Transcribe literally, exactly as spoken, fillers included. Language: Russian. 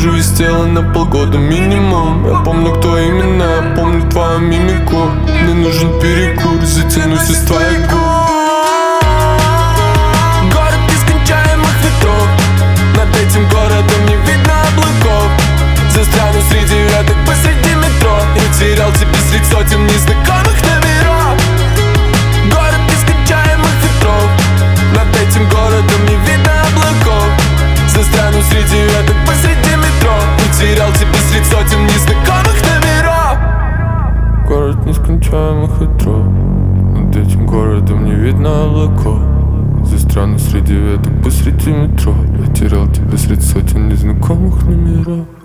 выхожу из тела на полгода минимум. Я помню, кто именно, я помню твою мимику. Мне нужен перекур, затянусь из твоих губ. Город нескончаемых ветров, над этим городом не видно облаков. Застряну среди веток посреди метро. Я терял тебя среди сотен незнакомых номеров. Город нескончаемых ветров, над этим городом не видно облаков. Застряну среди веток посреди метро. Я терял тебя среди сотен незнакомых номеров. Город нескончаемых ветров, над этим городом не видно облаков. Застряну среди веток посреди метро. Я терял тебя среди сотен незнакомых номеров.